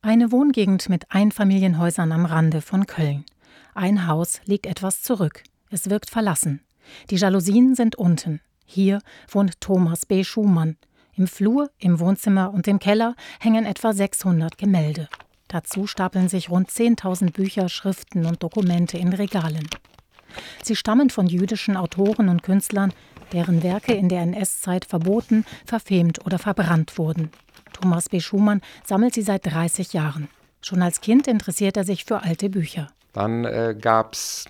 Eine Wohngegend mit Einfamilienhäusern am Rande von Köln. Ein Haus liegt etwas zurück. Es wirkt verlassen. Die Jalousien sind unten. Hier wohnt Thomas B. Schumann. Im Flur, im Wohnzimmer und im Keller hängen etwa 600 Gemälde. Dazu stapeln sich rund 10.000 Bücher, Schriften und Dokumente in Regalen. Sie stammen von jüdischen Autoren und Künstlern, deren Werke in der NS-Zeit verboten, verfemt oder verbrannt wurden. Thomas B. Schumann sammelt sie seit 30 Jahren. Schon als Kind interessiert er sich für alte Bücher. Dann gab es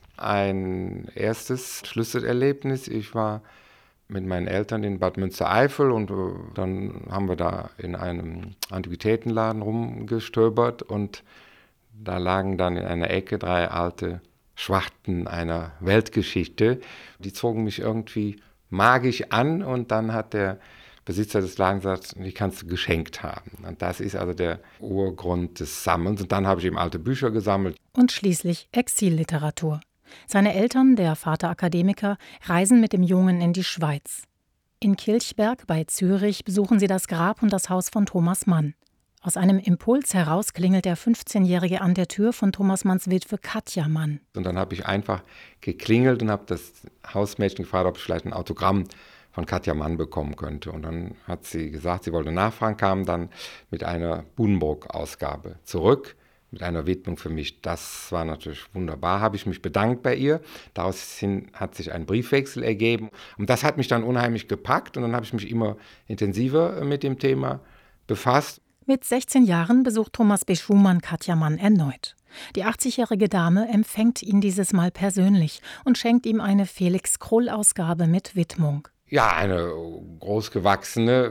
ein erstes Schlüsselerlebnis. Ich war mit meinen Eltern in Bad Münstereifel und dann haben wir da in einem Antiquitätenladen rumgestöbert und da lagen dann in einer Ecke 3 alte Schwachten einer Weltgeschichte. Die zogen mich irgendwie magisch an und dann hat der Besitzer des Ladens gesagt, die kannst du geschenkt haben. Und das ist also der Urgrund des Sammelns. Und dann habe ich eben alte Bücher gesammelt. Und schließlich Exilliteratur. Seine Eltern, der Vater Akademiker, reisen mit dem Jungen in die Schweiz. In Kilchberg bei Zürich besuchen sie das Grab und das Haus von Thomas Mann. Aus einem Impuls heraus klingelt der 15-Jährige an der Tür von Thomas Manns Witwe Katja Mann. Und dann habe ich einfach geklingelt und habe das Hausmädchen gefragt, ob ich vielleicht ein Autogramm von Katja Mann bekommen könnte. Und dann hat sie gesagt, sie wollte nachfragen, kam dann mit einer Buddenbrook-Ausgabe zurück, mit einer Widmung für mich. Das war natürlich wunderbar, habe ich mich bedankt bei ihr. Daraus hat sich ein Briefwechsel ergeben. Und das hat mich dann unheimlich gepackt und dann habe ich mich immer intensiver mit dem Thema befasst. Mit 16 Jahren besucht Thomas B. Schumann Katja Mann erneut. Die 80-jährige Dame empfängt ihn dieses Mal persönlich und schenkt ihm eine Felix-Krull-Ausgabe mit Widmung. Ja, eine großgewachsene,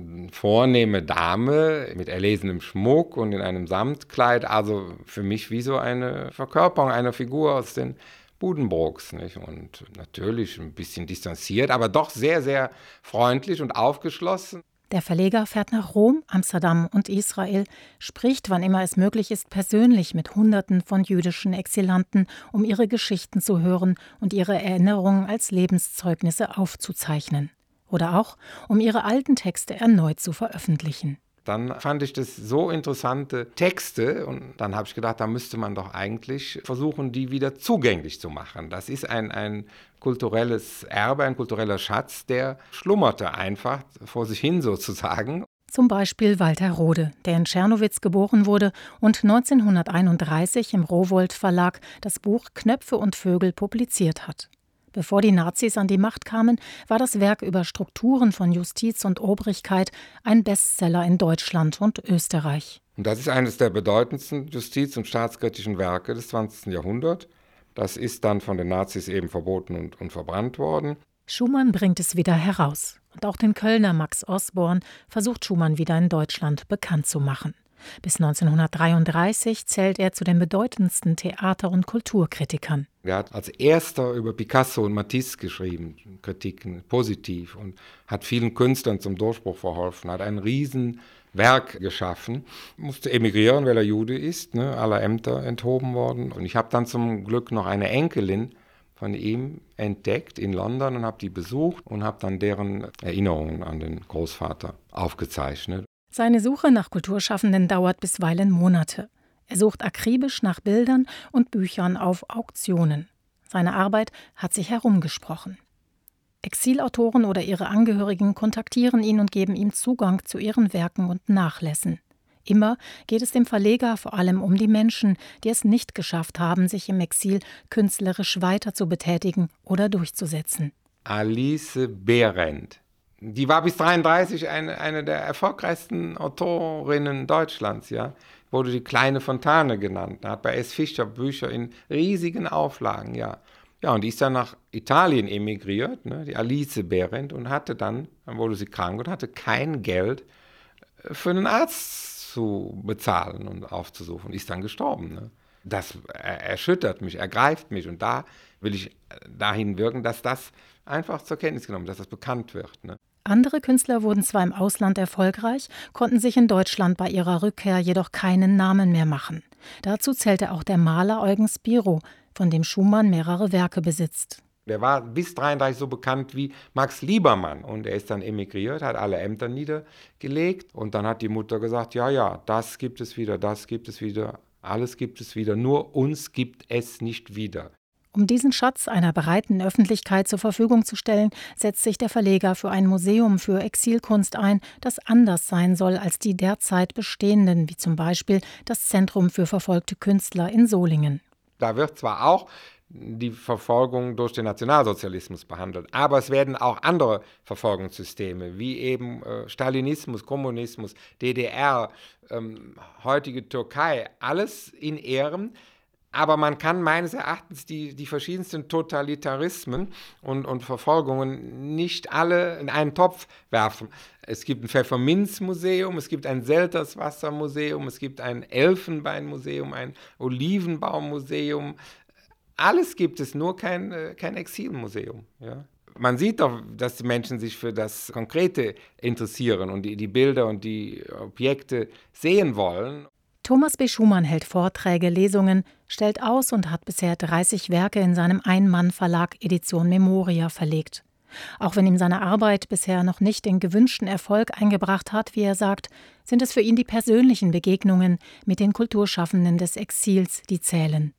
vornehme Dame mit erlesenem Schmuck und in einem Samtkleid. Also für mich wie so eine Verkörperung einer Figur aus den Buddenbrooks, nicht? Und natürlich ein bisschen distanziert, aber doch sehr, sehr freundlich und aufgeschlossen. Der Verleger fährt nach Rom, Amsterdam und Israel, spricht, wann immer es möglich ist, persönlich mit Hunderten von jüdischen Exilanten, um ihre Geschichten zu hören und ihre Erinnerungen als Lebenszeugnisse aufzuzeichnen. Oder auch, um ihre alten Texte erneut zu veröffentlichen. Dann fand ich das so interessante Texte und dann habe ich gedacht, da müsste man doch eigentlich versuchen, die wieder zugänglich zu machen. Das ist ein kulturelles Erbe, ein kultureller Schatz, der schlummerte einfach vor sich hin sozusagen. Zum Beispiel Walter Rode, der in Czernowitz geboren wurde und 1931 im Rowohlt Verlag das Buch Knöpfe und Vögel publiziert hat. Bevor die Nazis an die Macht kamen, war das Werk über Strukturen von Justiz und Obrigkeit ein Bestseller in Deutschland und Österreich. Und das ist eines der bedeutendsten justiz- und staatskritischen Werke des 20. Jahrhunderts. Das ist dann von den Nazis eben verboten und verbrannt worden. Schumann bringt es wieder heraus. Und auch den Kölner Max Osborn versucht Schumann wieder in Deutschland bekannt zu machen. Bis 1933 zählt er zu den bedeutendsten Theater- und Kulturkritikern. Er hat als erster über Picasso und Matisse geschrieben, Kritiken positiv, und hat vielen Künstlern zum Durchbruch verholfen, hat ein Riesenwerk geschaffen, musste emigrieren, weil er Jude ist, aller Ämter enthoben worden. Und ich habe dann zum Glück noch eine Enkelin von ihm entdeckt in London und habe die besucht und habe dann deren Erinnerungen an den Großvater aufgezeichnet. Seine Suche nach Kulturschaffenden dauert bisweilen Monate. Er sucht akribisch nach Bildern und Büchern auf Auktionen. Seine Arbeit hat sich herumgesprochen. Exilautoren oder ihre Angehörigen kontaktieren ihn und geben ihm Zugang zu ihren Werken und Nachlässen. Immer geht es dem Verleger vor allem um die Menschen, die es nicht geschafft haben, sich im Exil künstlerisch weiter zu betätigen oder durchzusetzen. Alice Behrendt. Die war bis 1933 eine der erfolgreichsten Autorinnen Deutschlands, ja. Wurde die kleine Fontane genannt. Hat bei S. Fischer Bücher in riesigen Auflagen, ja. Ja, und die ist dann nach Italien emigriert, die Alice Behrendt, und dann wurde sie krank und hatte kein Geld für einen Arzt zu bezahlen und aufzusuchen. Ist dann gestorben, Das erschüttert mich, ergreift mich, und da will ich dahin wirken, dass das einfach zur Kenntnis genommen wird, dass das bekannt wird, Andere Künstler wurden zwar im Ausland erfolgreich, konnten sich in Deutschland bei ihrer Rückkehr jedoch keinen Namen mehr machen. Dazu zählte auch der Maler Eugen Spiro, von dem Schumann mehrere Werke besitzt. Der war bis 1933 so bekannt wie Max Liebermann und er ist dann emigriert, hat alle Ämter niedergelegt und dann hat die Mutter gesagt, ja, das gibt es wieder, alles gibt es wieder, nur uns gibt es nicht wieder. Um diesen Schatz einer breiten Öffentlichkeit zur Verfügung zu stellen, setzt sich der Verleger für ein Museum für Exilkunst ein, das anders sein soll als die derzeit bestehenden, wie zum Beispiel das Zentrum für verfolgte Künstler in Solingen. Da wird zwar auch die Verfolgung durch den Nationalsozialismus behandelt, aber es werden auch andere Verfolgungssysteme, wie eben Stalinismus, Kommunismus, DDR, heutige Türkei, alles in Ehren. Aber man kann meines Erachtens die verschiedensten Totalitarismen und Verfolgungen nicht alle in einen Topf werfen. Es gibt ein Pfefferminzmuseum, es gibt ein Selterswassermuseum, es gibt ein Elfenbeinmuseum, ein Olivenbaumuseum. Alles gibt es, nur kein Exilmuseum. Ja. Man sieht doch, dass die Menschen sich für das Konkrete interessieren und die Bilder und die Objekte sehen wollen. Thomas B. Schumann hält Vorträge, Lesungen, stellt aus und hat bisher 30 Werke in seinem Ein-Mann-Verlag Edition Memoria verlegt. Auch wenn ihm seine Arbeit bisher noch nicht den gewünschten Erfolg eingebracht hat, wie er sagt, sind es für ihn die persönlichen Begegnungen mit den Kulturschaffenden des Exils, die zählen.